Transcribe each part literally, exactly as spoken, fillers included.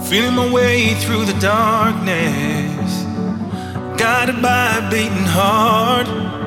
Feeling my way through the darkness, guided by a beating heart.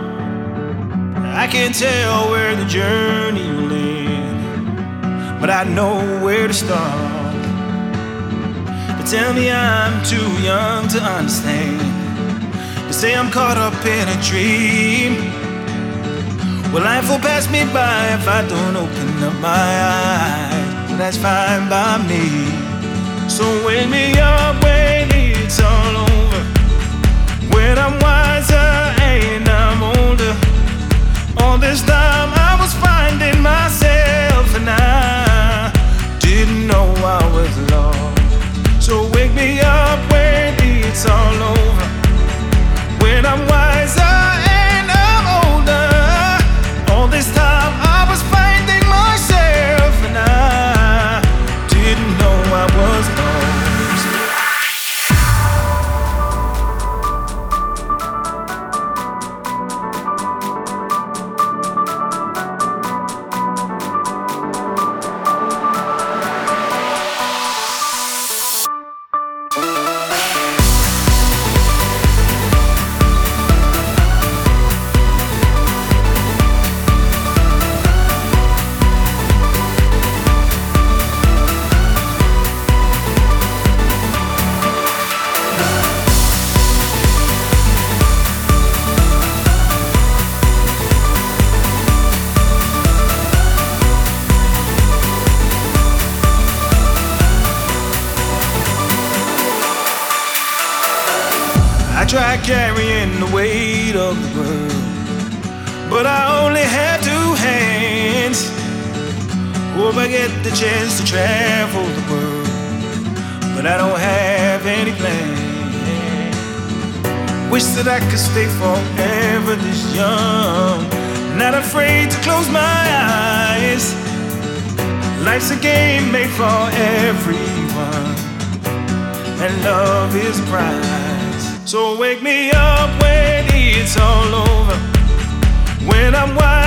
I can't tell where the journey will end, but I know where to start. They tell me I'm too young to understand. They say I'm caught up in a dream. Well, life will pass me by if I don't open up my eyes. Well, that's fine by me. So wake me up when it's all over, when I'm wiser and I'm older. All this time I was finding myself and I didn't know I was lost. So wake me up when it's all over, when I'm wiser and I'm older. All this time I was finding myself and I didn't know I was lost. I tried carrying the weight of the world, but I only have two hands. Hope I get the chance to travel the world, but I don't have any plans. Wish that I could stay forever this young, not afraid to close my eyes. Life's a game made for everyone, and love is a prize. So wake me up when it's all over, when I'm wild.